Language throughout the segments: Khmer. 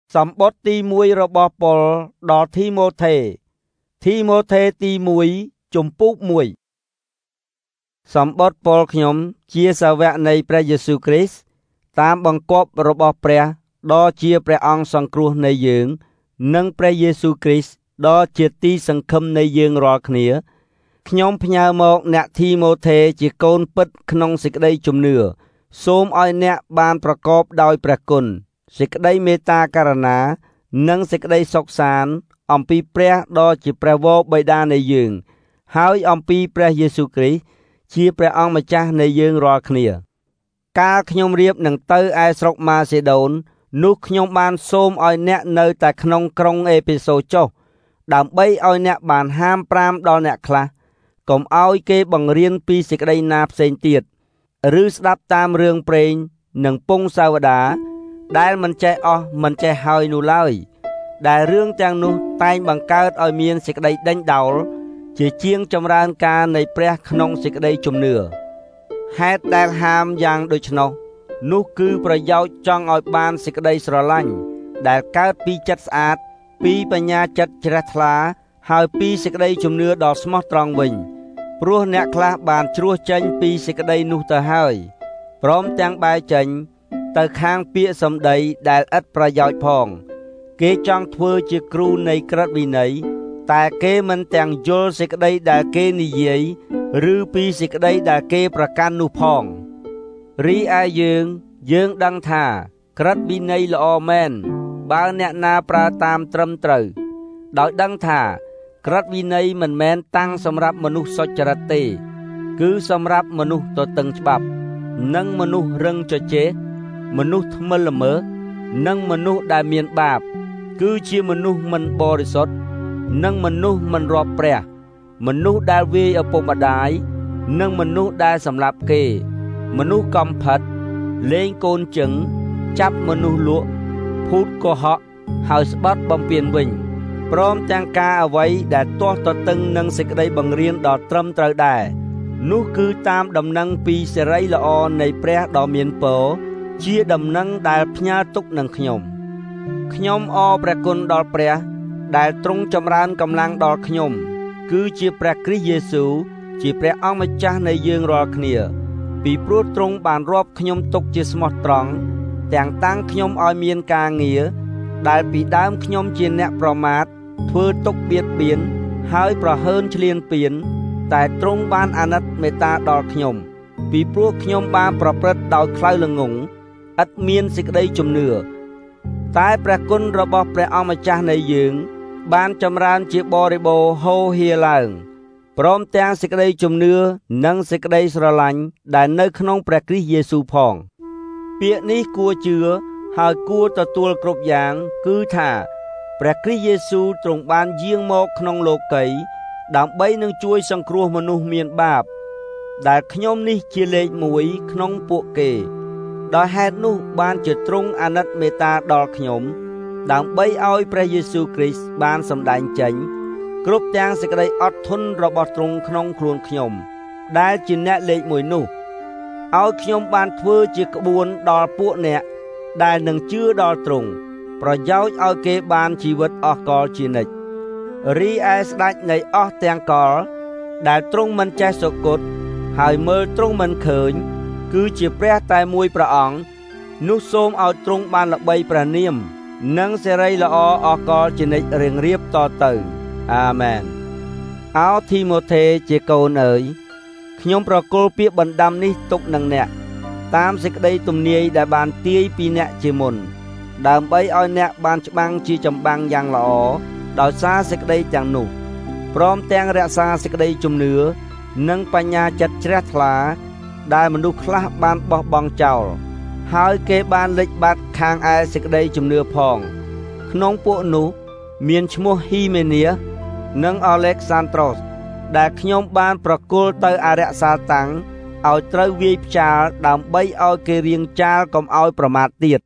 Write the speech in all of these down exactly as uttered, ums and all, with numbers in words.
សម្បត្តិទីមួយរបស់ប៉ុលដល់ធីម៉ូថេធីម៉ូថេទីមួយជំពូកមួយសម្បត្តិប៉ុលខ្ញុំជាសាវកនៃព្រះយេស៊ូវគ្រីស្ទតាមបង្គាប់របស់ព្រះដ៏ជាព្រះអង្គសង្គ្រោះនៃយើងនិងព្រះយេស៊ូវគ្រីស្ទដ៏ជាទីសង្ឃឹមនៃយើងរាល់គ្នាខ្ញុំផ្ញើមកអ្នកធីម៉ូថេជាកូនពិតក្នុងសេចក្តីជំនឿសូមឲ្យអ្នកបានប្រកបដោយព្រះគុណសេចក្តីមេត្តាករុណានិងសេចក្តីសុខសាន្តអំពីព្រះដ៏ជាព្រះវរបិតានៃយើងហើយអំពីព្រះយេស៊ូវគ្រីស្ទជាព្រះអង្គម្ចាស់នៃយើងរាល់គ្នាកាលខ្ញុំរៀបនឹងទៅឯស្រុកម៉ាសេដូននោះខ្ញុំបានសូមឲ្យអ្នកនៅតែក្នុងក្រុងអេភេសូចុះដើម្បីឲ្យអ្នកបានហាមប្រាមដល់អ្នកខ្លះកុំឲ្យគេបង្រៀនពីសេចក្តីណាផ្សេងទៀតឬស្ដាប់តាមរឿងព្រេងនិងពងសាវតាដែលមិនចេះអស់មិនចេះហើយនោះឡើយដែលរឿងទាំងនោះតែងបង្កើតឲ្យមានសេចក្តីដេញដោលជាជាងចម្រើនការនៃព្រះក្នុងសេចក្តីជំនឿហេតុដែលហាមយ៉ាងដូច្នោះនោះគឺប្រយោជន៍ចង់ឲ្យបានសេចក្តីស្រឡាញ់ដែលកើតពីចិត្តស្អាតពីបញ្ញាចិត្តជ្រះថ្លាហើយពីសេចក្តីជំនឿដ៏ស្មោះត្រង់វិញព្រោះអ្នកខ្លះបានជ្រោះចេញពីសេចក្តីនោះទៅហើយព្រមទាំងបែរចេញទៅខាងពាក្យសម្ដីដែលឥតប្រយោជន៍ផងគេចង់ធ្វើជាគ្រូនៃក្រឹតវិន័យតែគេមិនទាំងយល់សេចក្តីដែលគេនិយាយឬពីសេចក្តីដែលគេប្រកាន់នោះផងរីឯយើងយើងដឹងថាក្រឹតវិន័យល្អមែនបើអ្នកណាប្រើតាមត្រឹមត្រូវដោយដឹងថាក្រឹតវិន័យមិនមែនតាំងសម្រាប់មនុស្សសុចរិតទេគឺសម្រាប់មនុស្សទទឹងច្បាប់និងមនុស្សរឹងជជែកមនុស្សថ្មិលល្មើសនិងមនុស្សដែលមានបាបគឺជាមនុស្សមិនបរិសុទ្ធនិងមនុស្សមិនរាប់ព្រះមនុស្សដែលវាយឪពុកម្ដាយនិងមនុស្សដែលសម្លាប់គេមនុស្សកំផិតលេងកូនជឹងចាប់មនុស្សលក់ភូតកុហកហើយស្បត់បំពានវិញព្រមទាំងការអ្វីដែលទាស់ទទឹងនឹងសេចក្តីបង្រៀនដ៏ត្រឹមត្រូវដែរនោះគឺតាមដំណឹងពីសេរីល្អនៃព្រះដ៏មានពរជាដំណឹងដែលផ្ញើទុកនឹងខ្ញុំខ្ញុំអរព្រះគុណដល់ព្រះដែលទ្រង់ចម្រើនកម្លាំងដល់ខ្ញុំគឺជាព្រះគ្រីស្ទយេស៊ូវជាព្រះអង្គម្ចាស់នៃយើងរាល់គ្នាពីព្រោះទ្រង់បានរាប់ខ្ញុំទុកជាស្មោះត្រង់ទាំងតាំងខ្ញុំឲ្យមានការងារដែលពីដើមខ្ញុំជាអ្នកប្រមាថធ្វើទុកបៀតបៀនហើយប្រហើនឈ្លានពានតែទ្រង់បានអាណិតមេត្តាដល់ខ្ញុំពីព្រោះខ្ញុំបានប្រព្រឹត្តដោយខ្លៅល្ងង់ឥតមានសេចក្តីជំនឿតែព្រះគុណរបស់ព្រះអង្គម្ចាស់នៃយើងបានចម្រើនជាបរិបូរណ៍ហូរហៀឡើងព្រមទាំងសេចក្តីជំនឿនិងសេចក្តីស្រឡាញ់ដែលនៅក្នុងព្រះគ្រីស្ទយេស៊ូវផងពាក្យនេះគួរជឿហើយគួរទទួលគ្រប់យ៉ាងគឺថាព្រះគ្រីស្ទយេស៊ូវទ្រង់បានយាងមកក្នុងលោកីដើម្បីនឹងជួយសង្គ្រោះមនុស្សមានបាបដែលខ្ញុំនេះជាលេខមួយក្នុងពួកគេដោយហេតុនោះបានជាទ្រង់អាណិតមេត្តាដល់ខ្ញុំដើម្បីឲ្យព្រះយេស៊ូវគ្រីស្ទបានសម្ដែងចេញគ្រប់ទាំងសេចក្តីអត់ធន់របស់ទ្រង់ក្នុងខ្លួនខ្ញុំដែលជាអ្នកលេខមួយនោះឲ្យខ្ញុំបានធ្វើជាក្បួនដល់ពួកអ្នកដែលនឹងជឿដល់ទ្រង់ប្រយោជន៍ឲ្យគេបានជីវិតអស់កលជានិច្ចរីឯស្ដេចនៃអស់ទាំងកលដែលទ្រង់មិនចេះសុគតហើយមើលទ្រង់មិនឃើញគឺជាព្រះតែមួយព្រះអង្គនោះសូមឲ្យទ្រង់បានល្បីព្រះនាមនិងសេរីល្អអស់កលជានិច្ចរៀងរៀបតទៅអាមែនអោធីម៉ូថេជាកូនអើយខ្ញុំប្រគល់ពាក្យបណ្ដាំនេះទុកនឹងអ្នកតាមសេចក្តីទំនាយដែលបានទាយពីអ្នកជាមុនដើម្បីឲ្យអ្នកបានច្បាំងជាចម្បាំងយ៉ាងល្អដោយសារសេចក្តីទាំងនោះព្រមទាំងរក្សាសេចក្តីជំនឿនិងបញ្ញាចិត្តជ្រះថ្លាដែលមនុស្សខ្លះបានបោះបង់ចោលហើយគេបានលិចបាត់ខាងឯសេចក្តីជំនឿផងក្នុងពួកនោះមានឈ្មោះហ៊ីមេនីនិងអលេកសាន់ដ្រូសដែលខ្ញុំបានប្រគល់ទៅអរិយសាតាំងឲ្យត្រូវវាយផ្ចាលដើម្បីឲ្យគេរៀងចាលកុំឲ្យប្រមាថទៀត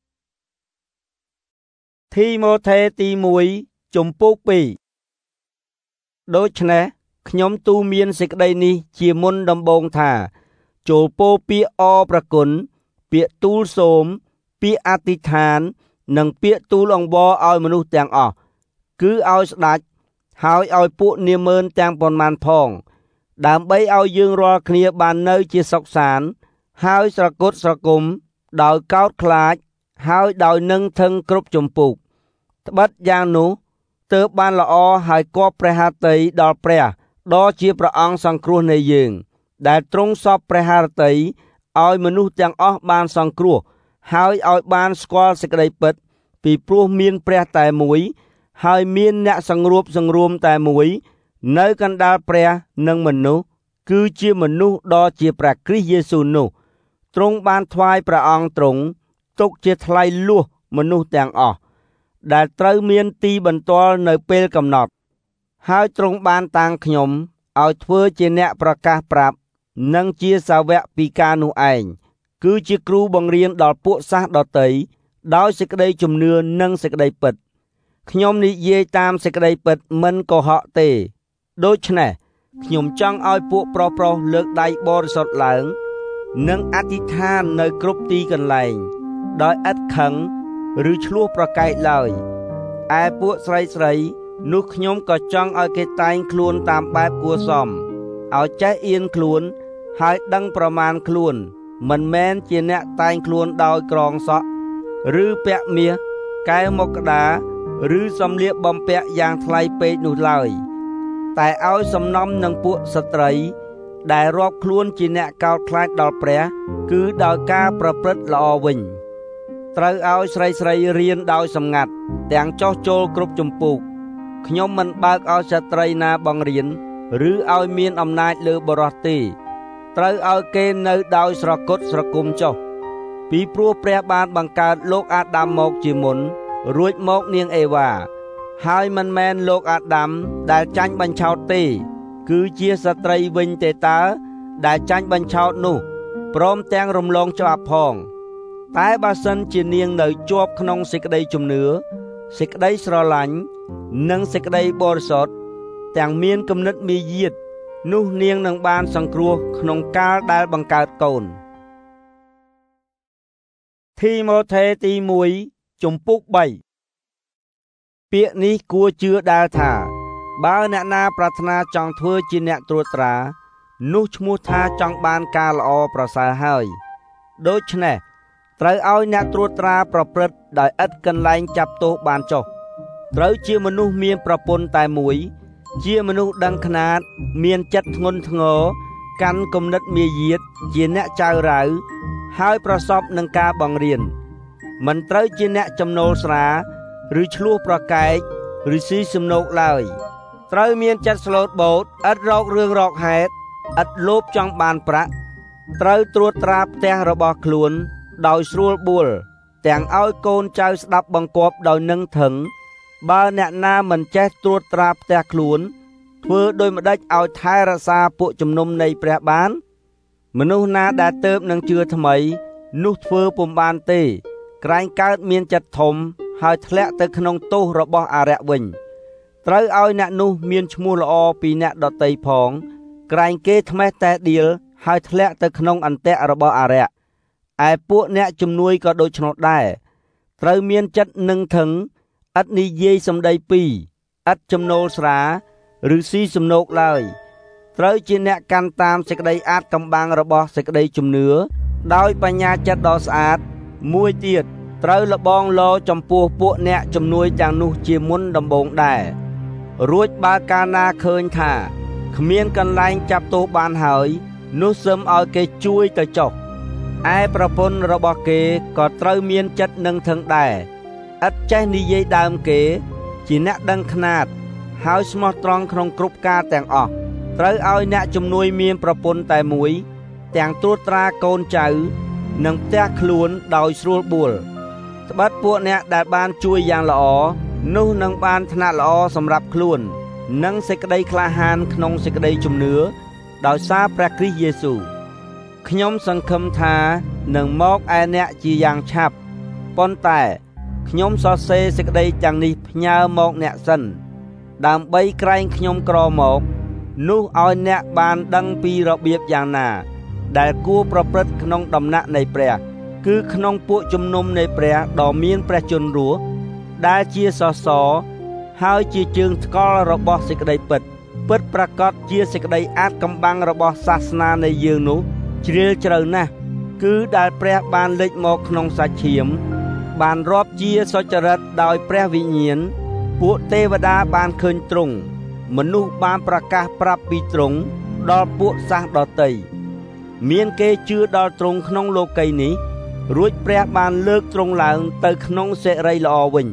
ធីម៉ូថេទីមួយជំពូកពីរដូច្នេះខ្ញុំទូលមានសេចក្តីនេះជាមុនដំបូងថាចូលពោពាក្យអរប្រគុណពាក្យទូលសូមពាក្យអធិដ្ឋាននិងពាក្យទូលអង្វរឲ្យមនុស្សទាំងអស់គឺឲ្យស្ដេចហើយឲ្យពួកនាម៉ឺនទាំងប៉ុន្មានផងដើម្បីឲ្យយើងរាល់គ្នាបាននៅជាសុខសាន្តហើយស្រគត់ស្រគំដោយកោតខ្លាចហើយដោយនឹងថឹងគ្រប់ជំពូកត្បិតយ៉ាងនោះទើបបានល្អហើយគប់ព្រះハតីដល់ព្រះដ៏ជាព្រះអង្គសង្គ្រោះនៃយើងដែលទ្រង់សពព្រះハតីឲ្យមនុស្សទាំងអស់បានសង្គ្រោះហើយឲ្យបានស្គាល់សេចក្តីពិតពីព្រោះមានព្រះតែមួយហើយមានអ្នកសង្រួបសង្រួមតែមួយនៅកណ្ដាលព្រះនិងមនុស្សគឺជាមនុស្សដ៏ជាព្រះគ្រីស្ទយេស៊ូវនោះទ្រង់បានថ្វាយព្រះអង្គទ្រង់ទុកជាថ្លៃលួសមនុស្សទាំងអស់ដែលត្រូវមានទីបន្ទាល់នៅពេលកំណត់ហើយទ្រង់បានតាំងខ្ញុំឲ្យធ្វើជាអ្នកប្រកាសប្រាប់និងជាសាវកពីការនោះឯងគឺជាគ្រូបង្រៀនដល់ពួកសាសដតីដោយសេចក្តីជំនឿនិងសេចក្តីពិតខ្ញុំនិយាយតាមសេចក្តីពិតមិនកុហកទេដូច្នេះខ្ញុំចង់ឲ្យពួកប្រុសប្រុសលើកដៃបរិសុទ្ធឡើងនិងអធិដ្ឋាននៅគ្រប់ទីកន្លែងដោយឥតខឹងឬឆ្លោះប្រកែកឡើយឯពួកស្រីស្រីនោះខ្ញុំក៏ចង់ឲ្យគេតែងខ្លួនតាមបែបគួរសមឲ្យចេះអៀនខ្លួនហើយដឹងប្រមាណខ្លួនមិនមែនជាអ្នកតែងខ្លួនដោយក្រងសក់ឬពាក់មាសកែវមកក្តារឬសម្លៀកបំពាក់យ៉ាងថ្លៃពេកនោះឡើយតែឲ្យសំណំនឹងពួកស្ត្រីដែលរាប់ខ្លួនជាអ្នកកោតខ្លាចដល់ព្រះគឺដោយការប្រព្រឹត្តល្អវិញត្រូវឲ្យស្រីស្រីរៀនដោយសម្ងាត់ទាំងចោះចូលគ្រប់ជំពូកខ្ញុំមិនបើកឲ្យស្ត្រីណាបង្រៀនឬឲ្យមានអំណាចលើបុរសទេត្រូវឲ្យគេនៅដោយស្រគត់ស្រគំចុះពីព្រោះព្រះបានបង្កើតលោកអាដាមមកជាមុនរួចមកនាងអេវ៉ាហើយមិនមែនលោកអាដាមដែលចាញ់បញ្ឆោតទេគឺជាស្ត្រីវិញទេតើដែលចាញ់បញ្ឆោតនោះព្រមទាំងរំលងច្បាប់ផងតែបើសិនជានាងនៅជាប់ក្នុងសេចក្តីជំនឿសេចក្តីស្រឡាញ់និងសេចក្តីបរិសុទ្ធទាំងមានគំនិតមាយាទនោះនាងនឹងបានសង្គ្រោះក្នុងកាលដែលបង្កើតកូនធីម៉ូថេទីមួយជំពូកបីពាក្យនេះគួរជឿដែលថាបើអ្នកណាប្រាថ្នាចង់ធ្វើជាអ្នកត្រួតត្រានោះឈ្មោះថាចង់បានការល្អប្រសើរហើយដូច្នេះត្រូវឲ្យអ្នកត្រួតត្រាប្រព្រឹត្តដោយឥតកន្លែងចាប់ទោសបានចុះត្រូវជាមនុស្សមានប្រពន្ធតែមួយជាមនុស្សដឹងខ្នាតមានចិត្តធ្ងន់ធ្ងរកាន់គំនិតមាយាទជាអ្នកចៅរៅហើយប្រសពនឹងការបង្រៀនមិនត្រូវជាអ្នកចំណូលស្រាឬឆ្លោះប្រកែកឬស៊ីសំណូកឡើយត្រូវមានចិត្តស្លូតបូតឥតរករឿងរកហេតុឥតលោភចង់បានប្រាក់ត្រូវត្រួតត្រាផ្ទះរបស់ខ្លួនដោយស្រួលបួលទាំងឲ្យកូនចៅស្ដាប់បង្គាប់ដោយនឹងថឹងបើអ្នកណាមិនចេះត្រួតត្រាផ្ទះខ្លួនធ្វើដូចម្ដេចឲ្យថែរក្សាពួកជំនុំនៃព្រះបានមនុស្សណាដែលទៅបនឹងជឿថ្មីនោះធ្វើពុំបានទេក្រែងកើតមានចិត្តធំហើយធ្លាក់ទៅក្នុងទោសរបស់អារក្សវិញត្រូវឲ្យអ្នកនោះមានឈ្មោះល្អពីអ្នកដទៃផងក្រែងគេថ្មេះតែដៀលហើយធ្លាក់ទៅក្នុងអន្ទាក់របស់អារក្សឯពួកអ្នកជំនួយក៏ដូច្នោះដែរត្រូវមានចិត្តនឹងថឹងឥតនិយាយសម្ដីពីរឥតចំណូលស្រាឬស៊ីសំណូកឡើយត្រូវជាអ្នកកាន់តាមសេចក្តីអាតកំបាំងរបស់សេចក្តីជំនឿដោយបញ្ញាចិត្តដ៏ស្អាតមួយទៀតត្រូវលបងលចំពោះពួកអ្នកជំនួយទាំងនោះជាមុនដំបូងដែររួចបើកាលណាឃើញថាគ្មានកន្លែងចាប់ទោសបានហើយនោះសឹមឲ្យគេជួយទៅចុះឯប្រពន្ធរបស់គេក៏ត្រូវមានចិត្តនឹងថឹងដែរឥតចេះនិយាយដើមគេជាអ្នកដឹងខ្នាតហើយស្មោះត្រង់ក្នុងគ្រប់ការទាំងអស់ត្រូវឲ្យអ្នកជំនួយមានប្រពន្ធតែមួយទាំងត្រួតត្រាកូនចៅនិងផ្ទះខ្លួនដោយស្រួលបួលត្បិតពួកអ្នកដែលបានជួយយ៉ាងល្អនោះនឹងបានឋានៈល្អសម្រាប់ខ្លួននិងសេចក្តីក្លាហានក្នុងសេចក្តីជំនឿដោយសារព្រះគ្រីស្ទយេស៊ូវខ្ញុំសង្ឃឹមថានឹងមកឯអ្នកជាយ៉ាងឆាប់ប៉ុន្តែខ្ញុំសរសេរសេចក្តីទាំងនេះផ្ញើមកអ្នកសិនដើម្បីក្រែងខ្ញុំក្រមកនោះឲ្យអ្នកបានដឹងពីរបៀបយ៉ាងណាដែលគួរប្រព្រឹត្តក្នុងដំណាក់នៃព្រះគឺក្នុងពួកជំនុំនៃព្រះដ៏មានព្រះជន្មរស់ដែលជាសសរហើយជាជើងថ្កល់របស់សេចក្តីពិតពិតប្រាកដជាសេចក្តីអាចកំបាំងរបស់សាសនានៃយើងនោះជ្រាលជ្រៅណាស់គឺដែលព្រះបានលេចមកក្នុងសាច់ឈាមបានរាប់ជាសុចរិតដោយព្រះវិញ្ញាណពួកទេវតាបានឃើញទ្រង់មនុស្សបានប្រកាសប្រាប់ពីទ្រង់ដល់ពួកសាសដតីមានគេជឿដល់ទ្រង់ក្នុងលោកីយ៍នេះរួចព្រះបានលើកទ្រង់ឡើងទៅក្នុងសិរីល្អវិញ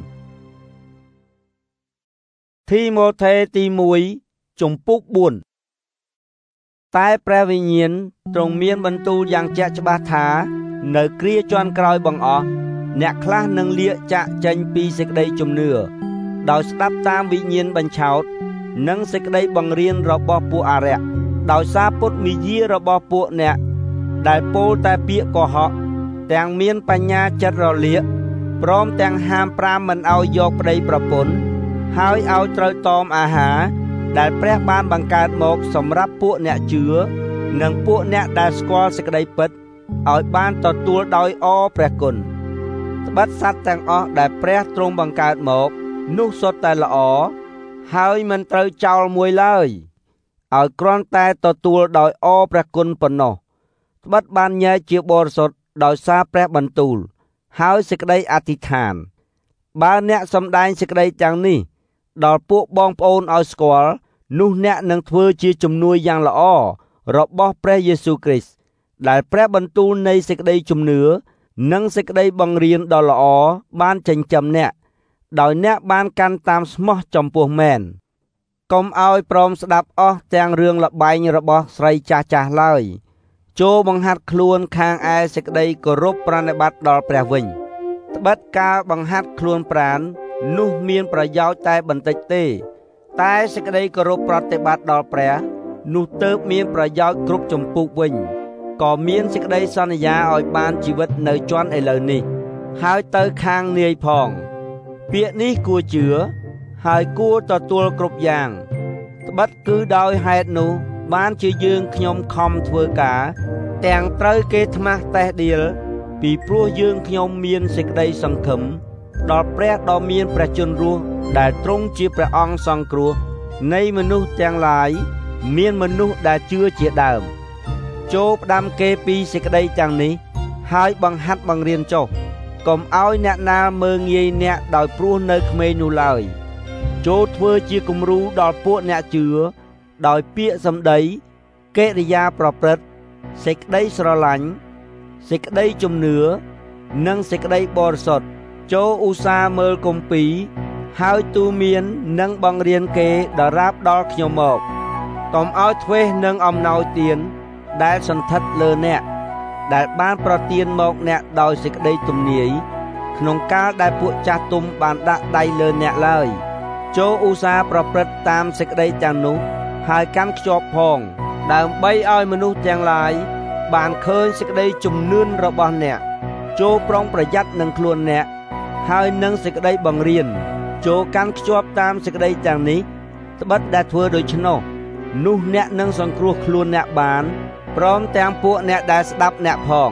ទីម៉ូថេទីមួយជំពូកបួនតែព្រះវិញ្ញាណទ្រង់មានបន្ទូលយ៉ាងជាក់ច្បាស់ថានៅគ្រាជាន់ក្រោយបង្អស់អ្នកខ្លះនឹងលាកចាកចេញពីសេចក្តីជំនឿដោយស្ដាប់តាមវិញ្ញាណបញ្ឆោតនិងសេចក្តីបង្រៀនរបស់ពួកអារក្សដោយសារពុតមាយារបស់ពួកអ្នកដែលពោលតែពាក្យកុហកទាំងមានបញ្ញាចិត្តរលាកព្រមទាំងហាមប្រាមមិនឲ្យយកប្តីប្រពន្ធហើយឲ្យត្រូវតមអាហារដែលព្រះបានបង្កើតមកសម្រាប់ពួកអ្នកជឿនិងពួកអ្នកដែលស្គាល់សេចក្តីពិតឲ្យបានទទួលដោយអរព្រះគុណត្បិតសត្វទាំងអស់ដែលព្រះទ្រង់បង្កើតមកនោះសុទ្ធតែល្អហើយមិនត្រូវចោលមួយឡើយឲ្យគ្រាន់តែទទួលដោយអរព្រះគុណប៉ុណ្ណោះត្បិតបានញែកជាបរិសុទ្ធដោយសារព្រះបន្ទូលហើយសេចក្តីអធិដ្ឋានបើអ្នកសម្ដែងសេចក្តីទាំងនេះដល់ពួកបងប្អូនឲ្យស្គាល់នោះអ្នកនឹងធ្វើជាជំនួយយ៉ាងល្អរបស់ព្រះយេស៊ូវគ្រីស្ទដែលព្រះបន្ទូលនៃសេចក្តីជំនឿនិងសេចក្តីបង្រៀនដ៏ល្អបានចិញ្ចឹមអ្នកដោយអ្នកបានកាន់តាមស្មោះចំពោះមែនកុំឲ្យព្រមស្ដាប់អស់ទាំងរឿងល្បែងរបស់ស្រីចាស់ចាស់ឡើយចូលបង្ហាត់ខ្លួនខាងឯសេចក្តីគោរពប្រណិប័តន៍ដល់ព្រះវិញត្បិតការបង្ហាត់ខ្លួនប្រាណនោះមានប្រយោជន៍តែបន្តិចទេតែសេចក្តីគោរពប្រតិបត្តិដល់ព្រះនោះទើបមានប្រយោជន៍គ្រប់ចម្ពោះវិញក៏មានសេចក្តីសន្យាឲ្យបានជីវិតនៅជាន់ឥឡូវនេះហើយទៅខាងនាយផងពាក្យនេះគួរជឿហើយគួរទទួលគ្រប់យ៉ាងត្បិតគឺដោយហេតុនោះបានជាយើងខ្ញុំខំធ្វើការទាំងត្រូវគេថ្មាស់តេះដៀលពីព្រោះយើងខ្ញុំមានសេចក្តីសង្ឃឹមដល់ព្រះដ៏មានព្រះជន្មរស់ដែលទ្រង់ជាព្រះអង្គសង្គ្រោះនៃមនុស្សទាំងឡាយមានមនុស្សដែលជឿជាដើមចូលផ្ដាំគេពីសេចក្តីទាំងនេះហើយបង្ហាត់បង្រៀនចុះកុំឲ្យអ្នកណាមើងងាយអ្នកដោយព្រោះនៅក្មេងនោះឡើយចូលធ្វើជាគំរូដល់ពួកអ្នកជឿដោយពាក្យសម្ដីកិរិយាប្រព្រឹត្តសេចក្តីស្រឡាញ់សេចក្តីជំនឿនិងសេចក្តីបរិសុទ្ធចូលឧស្សាហ៍មើលគម្ពីរហើយទូមាននិងបង្រៀនគេដរាបដល់ខ្ញុំមកកុំឲ្យធ្វេសនឹងអំណោយទានដែលសន្ធិដ្ឋលើអ្នកដែលបានប្រទានមកអ្នកដោយសេចក្តីទំនាយក្នុងកាលដែលពួកចាស់ទុំបានដាក់ដៃលើអ្នកឡើយចូលឧស្សាហ៍ប្រព្រឹត្តតាមសេចក្តីទាំងនោះហើយកាន់ខ្ជាប់ផងដើម្បីឲ្យមនុស្សទាំងឡាយបានឃើញសេចក្តីជំនឿនរបស់អ្នកចូលប្រុងប្រយ័ត្ននឹងខ្លួនអ្នកហើយនឹងសេចក្តីបង្រៀនចូលកាន់ខ្ជាប់តាមសេចក្តីទាំងនេះត្បិតដែលធ្វើដូច្នោះនោះអ្នកនឹងសង្គ្រោះខ្លួនអ្នកបានព្រមទាំងពួកអ្នកដែលស្ដាប់អ្នកផង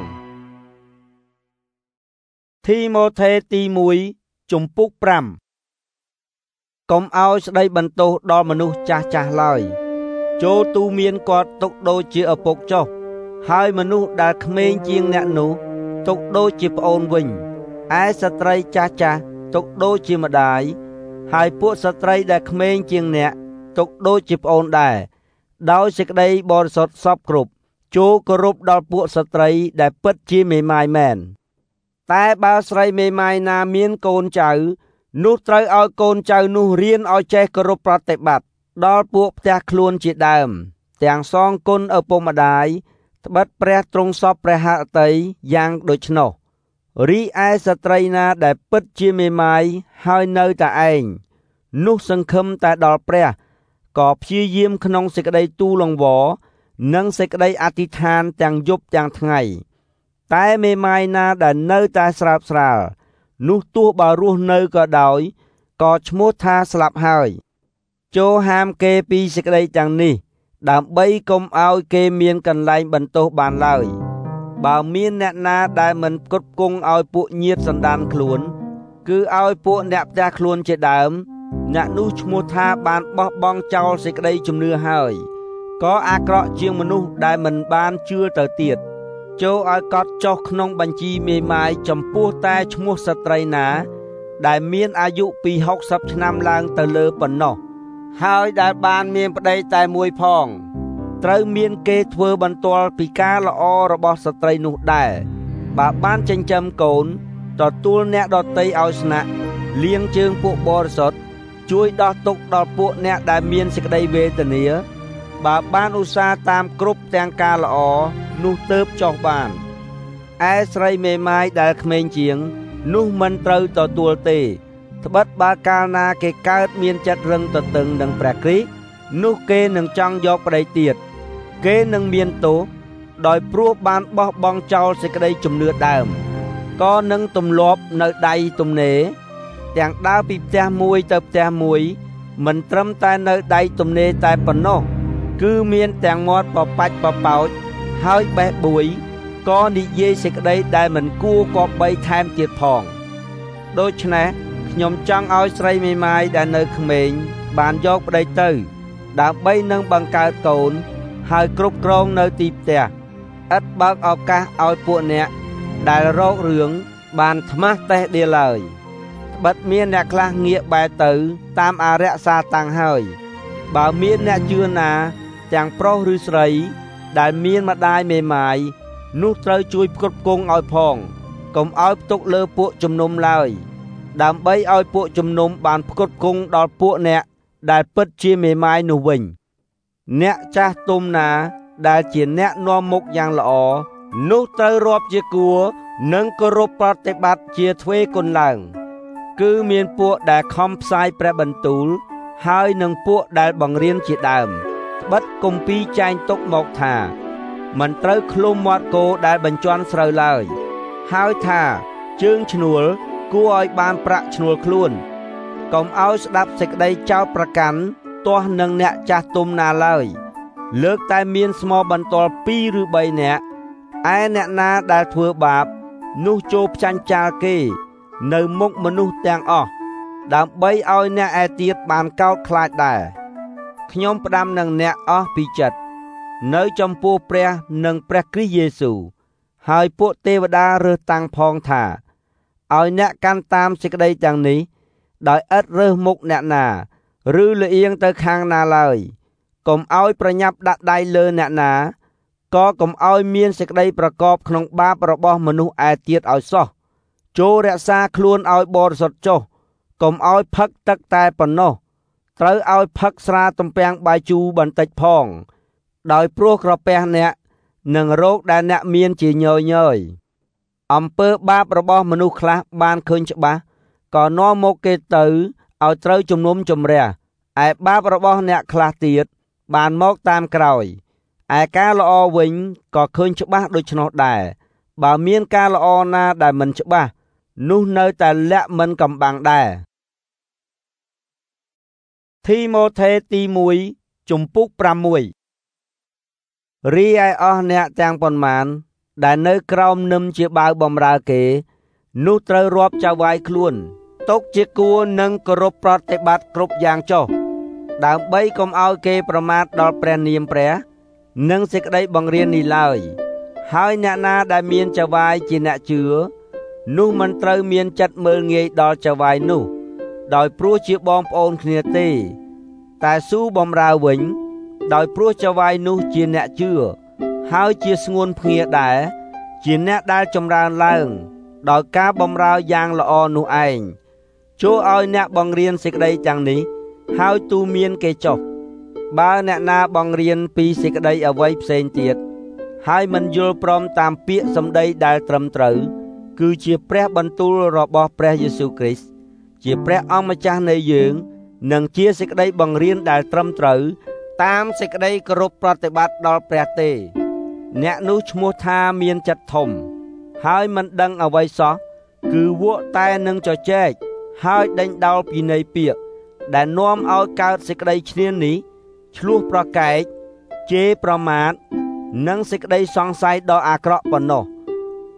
ទីម៉ូថេទីមួយជំពូកប្រាំកុំឲ្យស្ដីបន្ទោសដល់មនុស្សចាស់ចាស់ឡើយចូលទូមានគាត់ទុកដូចជាឪពុកចុះហើយមនុស្សដែលក្មេងជាងអ្នកនោះទុកដូចជាប្អូនវិញឯស្ត្រីចាស់ចាស់ទុកដូចជាម្ដាយហើយពួកស្ត្រីដែលក្មេងជាងអ្នកទុកដូចជាប្អូនដែរដោយសេចក្តីបរិសុទ្ធសពគ្រប់ចូលគោរពដល់ពួកស្ត្រីដែលពិតជាមេម៉ាយមែនតែបើស្រីមេម៉ាយណាមានកូនចៅនោះត្រូវឲ្យកូនចៅនោះរៀនឲ្យចេះគោរពប្រតិបត្តិដល់ពួកផ្ទះខ្លួនជាដើមទាំងសងគុណឪពុកម្ដាយត្បិតព្រះទ្រង់សពព្រះហឫទ័យយ៉ាងដូច្នោះរីឯស្ត្រីណាដែលពិតជាមេម៉ាយហើយនៅតែឯងនោះសង្ឃឹមតែដល់ព្រះក៏ព្យាយាមក្នុងសេចក្តីទូលង្វរនិងសេចក្តីអធិដ្ឋានទាំងយប់ទាំងថ្ងៃតែមេម៉ាយណាដែលនៅតែស្រើបស្រាលនោះទោះបើរស់នៅក៏ដោយក៏ឈ្មោះថាស្លាប់ហើយចូលហាមគេពីសេចក្តីទាំងនេះដើម្បីកុំឲ្យគេមានកន្លែងបន្ទោសបានឡើយបើមានអ្នកណាដែលមិនផ្គត់ផ្គង់ឲ្យពួកញាតិសន្តានខ្លួនគឺឲ្យពួកអ្នកផ្ទះខ្លួនជាដើមអ្នកនោះឈ្មោះថាបានបោះបង់ចោលសេចក្តីជំនឿហើយក៏អាក្រក់ជាងមនុស្សដែលមិនបានជឿទៅទៀតចូលឲ្យកត់ចុះក្នុងបញ្ជីមេម៉ាយចំពោះតែឈ្មោះស្ត្រីណាដែលមានអាយុពីហុកសិបឆ្នាំឡើងទៅលើប៉ុណ្ណោះហើយដែលបានមានប្តីតែមួយផងត្រូវមានគេធ្វើបន្ទាល់ពីការល្អរបស់ស្ត្រីនោះដែរបើបានចិញ្ចឹមកូនទទួលអ្នកដទៃឲ្យស្នាក់លាងជើងពួកបរិសុទ្ធជួយដោះទុក្ខដល់ពួកអ្នកដែលមានសេចក្តីវេទនាបើបានឧស្សាហ៍តាមគ្រប់ទាំងការល្អនោះទើបចុះបានឯស្រីមេម៉ាយដែលក្មេងជាងនោះមិនត្រូវទទួលទេត្បិតបើកាលណាគេកើតមានចិត្តរឹងទទឹងនឹងព្រះគ្រីស្ទនោះគេនឹងចង់យកប្តីទៀតគេនឹងមានទោសដោយព្រោះបានបោះបង់ចោលសេចក្តីជំនឿដើមក៏នឹងទម្លាប់នៅដៃទំនេរទាំងដើរពីផ្ទះមួយទៅផ្ទះមួយមិនត្រឹមតែនៅដៃទំនេរតែប៉ុណ្ណោះគឺមានទាំងមាត់បបាច់បបោចហើយបេះបួយក៏និយាយសេចក្តីដែលមិនគួរគប្បីថែមទៀតផងដូច្នេះខ្ញុំចង់ឲ្យស្រីមេម៉ាយដែលនៅក្មេងបានយកប្តីទៅដើម្បីនឹងបង្កើតកូនហើយគ្រប់គ្រងនៅទីផ្ទះឥតបើកឱកាសឲ្យពួកអ្នកដែលរករឿងបានថ្មាស់តេះដៀលឡើយត្បិតមានអ្នកខ្លះងាកបែរទៅតាមអរិយសាតាំងហើយបើមានអ្នកជឿណាទាំងប្រុសឬស្រីដែលមានម្ដាយមេម៉ាយនោះត្រូវជួយផ្គត់ផ្គង់ឲ្យផងកុំឲ្យផ្ទុកលើពួកជំនុំឡើយដើម្បីឲ្យពួកជំនុំបានផ្គត់ផ្គង់ដល់ពួកអ្នកដែលពិតជាមេម៉ាយនោះវិញអ្នកចាស់ទុំណាដែលជាអ្នកនាំមុខយ៉ាងល្អនោះត្រូវរាប់ជាគួរនិងគោរពប្រតិបត្តិជាទ្វេគុណឡើងគឺមានពួកដែលខំផ្សាយព្រះបន្ទូលហើយនឹងពួកដែលបង្រៀនជាដើមត្បិតគម្ពីរចែងទុកមកថាមិនត្រូវឃ្លុំមាត់គោដែលបញ្ជាន់ស្រូវឡើយហើយថាជើងឈ្នួលគួរឲ្យបានប្រាក់ឈ្នួលខ្លួនកុំឲ្យស្ដាប់សេចក្តីចោទប្រកាន់ទាស់នឹងអ្នកចាស់ទុំណាឡើយលើកតែមានស្មោបន្ទាល់ពីរឬបីនាក់ឯអ្នកណាដែលធ្វើបាបនោះចូលផ្ចាញ់ចាលគេនៅមុខមនុស្សទាំងអស់ដើម្បីឲ្យអ្នកឯទៀតបានកោតខ្លាចដែរខ្ញុំផ្ដាំនឹងអ្នកអស់ពីចិត្តនៅចំពោះព្រះនិងព្រះគ្រីស្ទយេស៊ូវហើយពួកទេវតារើសតាំងផងថាឲ្យអ្នកកាន់តាមសេចក្តីទាំងនេះដោយឥតរើសមុខអ្នកណាឬលៀងទៅខាងណាឡើយកុំឲ្យប្រញាប់ដាក់ដៃលើអ្នកណាក៏កុំឲ្យមានសេចក្តីប្រកបក្នុងបាបរបស់មនុស្សឯទៀតឲ្យសោះចូលរក្សាខ្លួនឲ្យបរិសុទ្ធចុះកុំឲ្យផឹកទឹកតែប៉ុណ្ណោះត្រូវឲ្យផឹកស្រាទំពាំងបាយជូរបន្តិចផងដោយព្រោះក្រពះអ្នកនិងរោគដែលអ្នកមានជាញយញយអំពើបាបរបស់មនុស្សខ្លះបានឃើញច្បាស់ក៏នាំមកគេទៅឲ្យត្រូវជំនុំជម្រះឯបាបរបស់អ្នកខ្លះទៀតបានមកតាមក្រោយឯការល្អវិញក៏ឃើញច្បាស់ដូច្នោះដែរបើមានការល្អណាដែលមិនច្បាស់នោះនៅតែលាក់មិនកំបាំងដែរធីម៉ូថេទីមួយជំពូកប្រាំមួយរីឯអស់អ្នកទាំងប៉ុន្មានដែលនៅក្រោមនឹមជាបាវបំរើគេនោះត្រូវរាប់ចៅហ្វាយខ្លួនទុកជាគួរនឹងគោរពប្រតិបត្តិគ្រប់យ៉ាងចុះដើម្បីកុំឲ្យគេប្រមាថដល់ព្រះនាមព្រះនិងសេចក្តីបង្រៀននេះឡើយហើយអ្នកណាដែលមានចៅហ្វាយជាអ្នកជឿនោះមិនត្រូវមានចិត្តមើលងាយដល់ចៅហ្វាយនោះដោយព្រោះជាបងប្អូនគ្នាទេតែស៊ូបំរើវិញដោយព្រោះចៅហ្វាយនោះជាអ្នកជឿហើយជាស្ងួនភ្ងាដែរជាអ្នកដែលចម្រើនឡើងដោយការបំរើយ៉ាងល្អនោះឯងចូលឲ្យអ្នកបង្រៀនសេចក្តីទាំងនេះហើយទូមានគេចុះបើអ្នកណាបង្រៀនពីសេចក្តីអ្វីផ្សេងទៀតហើយមិនយល់ព្រមតាមពាក្យសម្ដីដែលត្រឹមត្រូវគឺជាព្រះបន្ទូលរបស់ព្រះយេស៊ូវគ្រីស្ទជាព្រះអង្គម្ចាស់នៃយើងនិងជាសេចក្តីបង្រៀនដែលត្រឹមត្រូវតាមសេចក្តីគោរពប្រតិបត្តិដល់ព្រះទេអ្នកនោះឈ្មោះថាមានចិត្តធំហើយមិនដឹងអ្វីសោះគឺវក់តែនឹងជជែកហើយដេញដោលពីន័យពាក្យដែលនាំឲ្យកើតសេចក្តីឈ្នានីសឆ្លោះប្រកែកជេរប្រមាថនិងសេចក្តីសង្ស័យដ៏អាក្រក់ប៉ុណ្ណោះ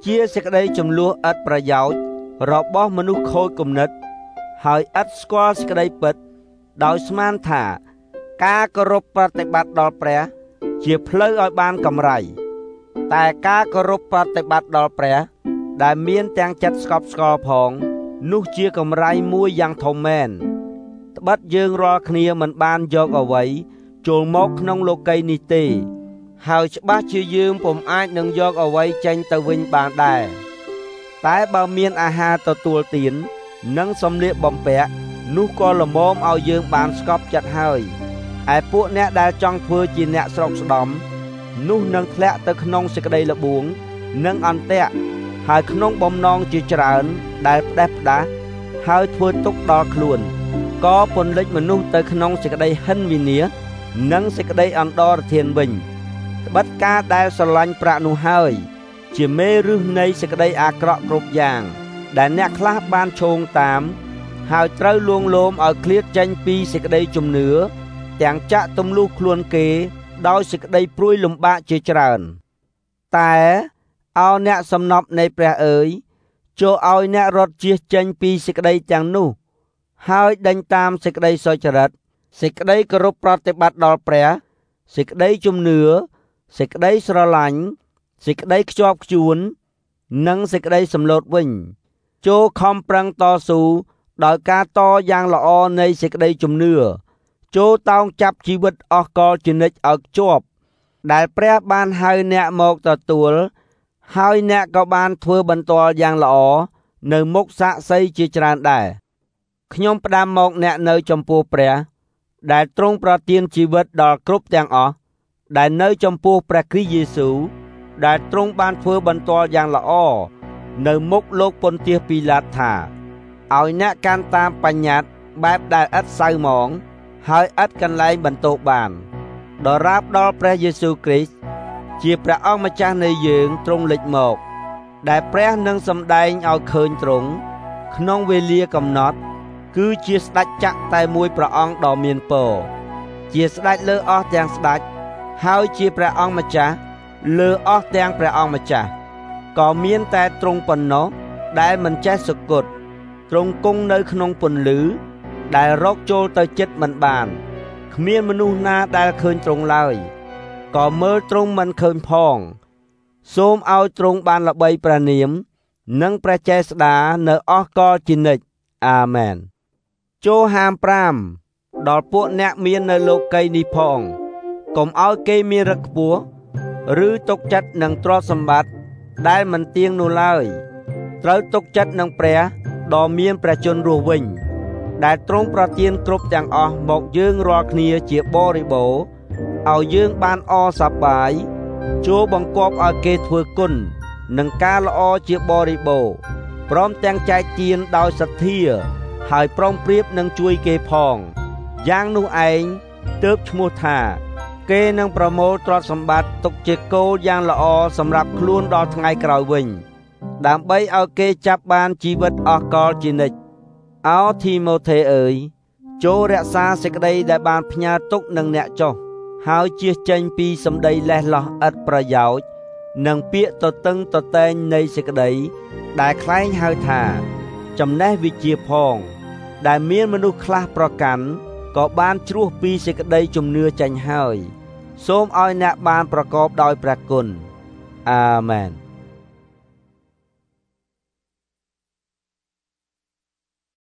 ជាសេចក្តីចំនួនឥតប្រយោជន៍របស់មនុស្សខូចគំនិតហើយឥតស្គាល់សេចក្តីពិតដោយស្មានថាការគោរពប្រតិបត្តិដល់ព្រះជាផ្លូវឲ្យបានកម្រៃតែការគោរពប្រតិបត្តិដល់ព្រះដែលមានទាំងចិត្តស្កប់ស្កល់ផងនោះជាកម្រៃមួយយ៉ាងធំមែនត្បិតយើងរាល់គ្នាមិនបានយកអ្វីចូលមកក្នុងលោកីយ៍នេះទេហើយច្បាស់ជាយើងពុំអាចនឹងយកអ្វីចេញទៅវិញបានដែរតែបើមានអាហារទទួលទាននិងសម្លៀកបំពាក់នោះក៏ល្មមឲ្យយើងបានស្កប់ចិត្តហើយឯពួកអ្នកដែលចង់ធ្វើជាអ្នកស្រុកស្ដំនោះនឹងធ្លាក់ទៅក្នុងសេចក្តីល្បួងនិងអន្ទាក់ហើយក្នុងបំណងជាច្រើនដែលផ្ដេសផ្ដាសហើយធ្វើទុកដល់ខ្លួនក៏ពន្លិចមនុស្សទៅក្នុងសេចក្តីហិនវិនាសនិងសេចក្តីអន្តរធានវិញត្បិតការដែលស្រឡាញ់ប្រាក់នោះហើយជាមេរឹសនៃសេចក្តីអាក្រក់គ្រប់យ៉ាងដែលអ្នកខ្លះបានឈោងតាមហើយត្រូវលួងលោមឲ្យឃ្លាតចេញពីសេចក្តីជំនឿទាំងចាក់ទម្លុះខ្លួនគេដោយសេចក្តីព្រួយលំបាកជាច្រើនតែអោអ្នកសំណប់នៃព្រះអើយចូលឲ្យអ្នករត់ជៀសចេញពីសេចក្តីទាំងនោះហើយដេញតាមសេចក្តីសុចរិតសេចក្តីគោរពប្រតិបត្តិដល់ព្រះសេចក្តីជំនឿសេចក្តីស្រឡាញ់សេចក្តីខ្ជាប់ខ្ជួននិងសេចក្តីសម្លូតវិញចូលខំប្រឹងតស៊ូដោយការតយ៉ាងល្អនៃសេចក្តីជំនឿចូលតោងចាប់ជីវិតអស់កលជានិច្ចឲ្យជាប់ដែលព្រះបានហៅអ្នកមកទទួលហើយអ្នកក៏បានធ្វើបន្ទាល់យ៉ាងល្អនៅមុខសាក្សីជាច្រើនដែរខ្ញុំផ្ដាំមកអ្នកនៅចំពោះព្រះដែលទ្រង់ប្រទានជីវិតដល់គ្រប់ទាំងអស់ដែលនៅចំពោះព្រះគ្រីស្ទយេស៊ូវដែលទ្រង់បានធ្វើបន្ទាល់យ៉ាងល្អនៅមុខលោកប៉ុន្ទាសពីឡាតថាឲ្យអ្នកកាន់តាមបញ្ញត្តិបែបដែលឥតសៅហ្មងហើយឥតកន្លែងបន្ទោសបានដរាបដល់ព្រះយេស៊ូវគ្រីស្ទជាព្រះអង្គម្ចាស់នៃយើងទ្រង់លេចមកដែលព្រះនឹងសម្ដែងឲ្យឃើញទ្រង់ក្នុងវេលាកំណត់គឺជាស្ដេចចក្រតែមួយព្រះអង្គដ៏មានពរជាស្ដេចលើអស់ទាំងស្ដេចហើយជាព្រះអង្គម្ចាស់លើអស់ទាំងព្រះអង្គម្ចាស់ក៏មានតែទ្រង់ប៉ុណ្ណោះដែលមិនចេះសុគតទ្រង់គង់នៅក្នុងពន្លឺដែលរកចូលទៅចិត្តមិនបានគ្មានមនុស្សណាដែលឃើញទ្រង់ឡើយក៏មើលទ្រង់មិនឃើញផងសូមឲ្យទ្រង់បានល្បីព្រះនាមនិងព្រះចេស្តានៅអស់កលជានិច្ចអាមែនចូលហាមប្រាំដល់ពួកអ្នកមាននៅលោកីយ៍នេះផងកុំឲ្យគេមានរឹកខ្ពស់ឬទុកចិត្តនឹងទ្រព្យសម្បត្តិដែលមិនទៀងនោះឡើយត្រូវទុកចិត្តនឹងព្រះដ៏មានព្រះជន្មរស់វិញដែលទ្រង់ប្រទានគ្រប់ទាំងអស់មកយើងរាល់គ្នាជាបរិបូរណ៍ឲ្យយើងបានអសប្បាយចូលបង្គាប់ឲ្យគេធ្វើគុណនឹងការល្អជាបរិបូរណ៍ព្រមទាំងចែកទានដោយសទ្ធាហើយប្រុងប្រៀបនឹងជួយគេផងយ៉ាងនោះឯងទើបឈ្មោះថាគេនឹងប្រមូលទ្រព្យសម្បត្តិទុកជាគោលយ៉ាងល្អសម្រាប់ខ្លួនដល់ថ្ងៃក្រោយវិញដើម្បីឲ្យគេចាប់បានជីវិតអស់កលជានិច្ចអោធីម៉ូថេអើយចូលរក្សាសេចក្តីដែលបានផ្ញើទុកនឹងអ្នកចុះហើយជៀសចេញពីសម្ដីលេះលោះឥតប្រយោជន៍និងពាក្យទទឹងទតែងនៃសេចក្តីដែលក្លែងហៅថាចំណេះវិជ្ជាផងដែលមានមនុស្សខ្លះប្រកាន់ក៏បានជ្រោះពីសេចក្តីជំនឿចេញហើយសូមឲ្យអ្នកបានប្រកបដោយព្រះគុណអាមែន